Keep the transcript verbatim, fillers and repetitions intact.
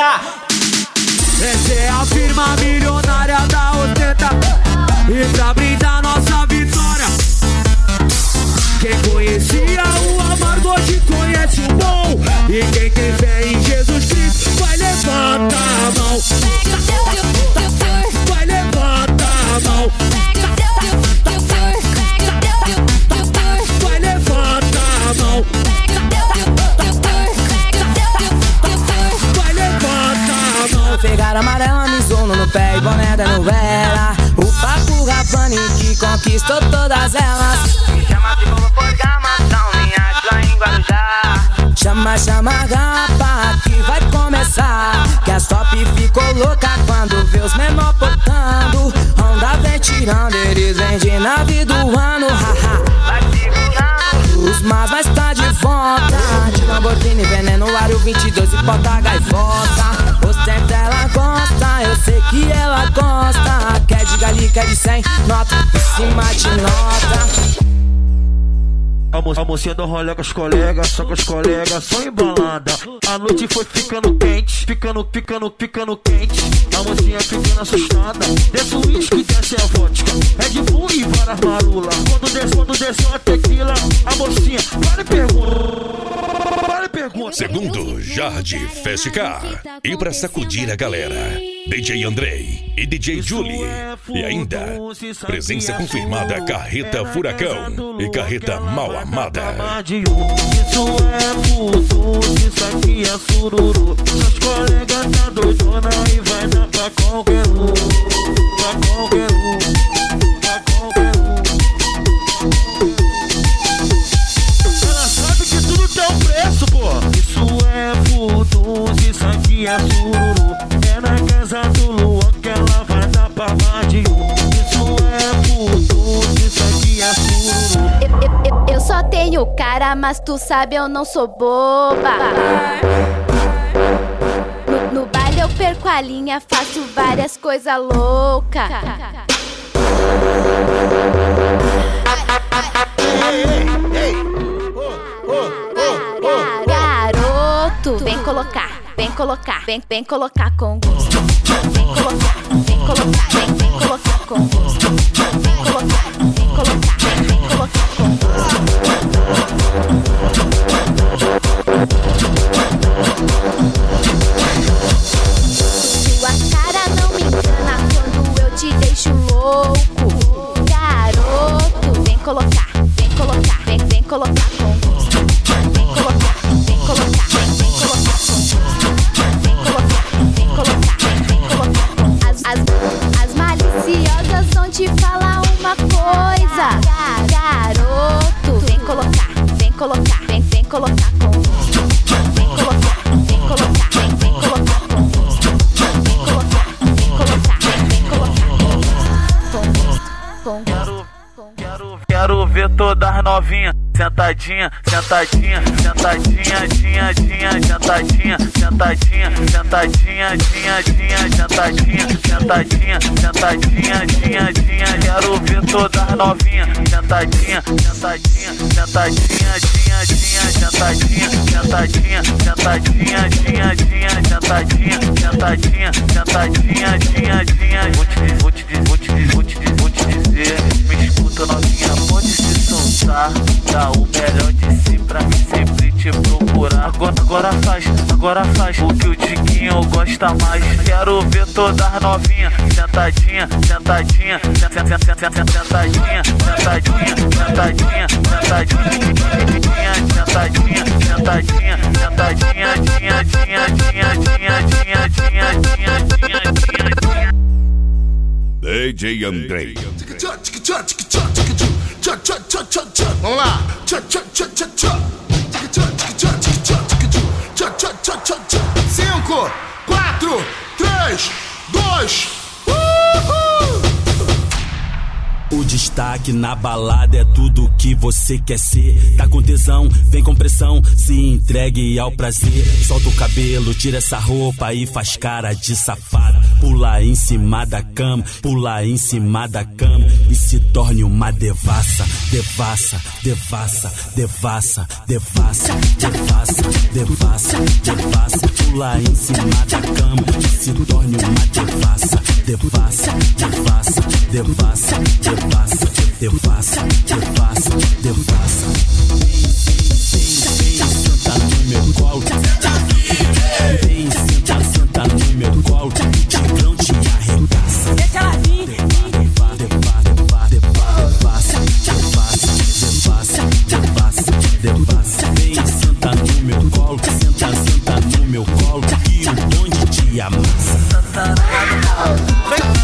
ostenta. Essa é a firma milionária da ostenta. E pra brindar nossa vitória, quem conhecia o amargo hoje conhece o bom. E quem tem fé em Jesus Cristo vai levantar a mão. Vai levantar a mão. Vai levantar a mão. Vai levantar a mão. Pegar amarela, misono no pé e boné da novela. O papo Rabanne que conquistou todas elas. Me chama de bobo por gamação, minha lá em Guarujá. Chama, chama a rapa que vai começar. Que a top ficou louca quando vê os menor portando. Onda vem tirando, eles vêm de nave do ano. Haha. Vai segurando. Os mas mas tá de volta. De Lamborghini, veneno, aro vinte e dois e porta gaivota. Ostenta ela gosta, eu sei que ela gosta. Quer de gali, quer de cem, nota em cima de nota. A, mo a mocinha do rolê com os colegas, só com os colegas, só embalada. A noite foi ficando quente, ficando, ficando, ficando quente. A mocinha ficando assustada. Desce o uísque, desce a vodka, Red Bull e várias marula. Quando desce, quando desce a tequila, a mocinha vale pergunta. Vale pergunta. Segundo Jardim Festicar. E pra sacudir a galera, D J Andrei e D J Julie. E ainda, presença confirmada Carreta Furacão e Carreta Mal Amada. Isso é puto, isso aqui é sururu. Seus colegas tá doidona e vai dar pra qualquer um. Pra qualquer um, pra qualquer um. Ela sabe que tudo tem um preço, pô. Isso é puto, isso aqui é sururu. É na casa do Luan que ela vai dar pra mais de um. Isso é puto, isso aqui é sururu. Eu, eu, eu, eu só tenho cara, mas tu sabe eu não sou boba. No, no baile eu perco a linha, faço várias coisas loucas. Ei, ei, ei. Oh, oh, oh, oh. Garoto, vem colocar, vem colocar, vem, vem colocar com gosto. Vem colocar, vem colocar, vem, vem colocar com gosto. Vem colocar, vem colocar, vem, vem colocar com gosto. Sua cara não me engana quando eu te deixo louco. Garoto, vem colocar, vem colocar, vem, vem colocar com gosto. Vem colocar, vem colocar, vem, vem colocar com gosto. Vem colocar, vem colocar, vem, vem colocar com gosto. As, as, as maliciosas vão te falar uma coisa. Garoto, vem colocar, vem colocar, vem, vem colocar com gosto. Vem colocar, vem colocar, vem, vem colocar com gosto. Vem colocar, vem colocar, vem, vem colocar com gosto. Com gosto, com gosto. Quero, quero ver todas as novinhas sentadinha, sentadinha, sentadinha, dinha, dinha, sentadinha, sentadinha, sentadinha, dinha, dinha, sentadinha, sentadinha, sentadinha, dinha, dinha. Quero ver todas as novinhas sentadinha, sentadinha, sentadinha, dinha, dinha, sentadinha, sentadinha, sentadinha, dinha, dinha, sentadinha, sentadinha, sentadinha, dinha, dinha. Vou te dizer, vou te dizer, vou te dizer, vou te dizer, vou te dizer. Me escuta, novinha, pode se soltar. Dá o melhor de si pra mim sempre te procurar. Agora, agora faz, agora faz o que o Tiquinho gosta mais. Quero ver todas as novinhas sentadinha, sentadinha, sentadinha, sentadinha, sentadinha, sentadinha, sentadinha, sentadinha, sentadinha, sentadinha, sentadinha, dinha, dinha, dinha, dinha, dinha, dinha, dinha, dinha, dinha. D J Andrei. Vamos lá. Cinco, quatro, três, dois. O destaque na balada é tudo que você quer ser. Tá com tesão, vem com pressão, se entregue ao prazer. Solta o cabelo, tira essa roupa e faz cara de safada. pula em cima da cama, pula em cima da cama e se torne uma devassa, devassa, devassa, devassa, devassa, devassa, devassa, devassa, pula em cima da cama e se torne uma devassa, devassa, devassa, devassa, devassa, devassa, devassa, devassa. Vem, senta no meu colo. Vem, senta, senta no meu colo. O tigrão te arregaça. Deixa ela vir. Devassa, devassa, devassa, devassa. Vem, senta no meu colo. Senta, senta no meu colo. E o bonde te amassa. Vem.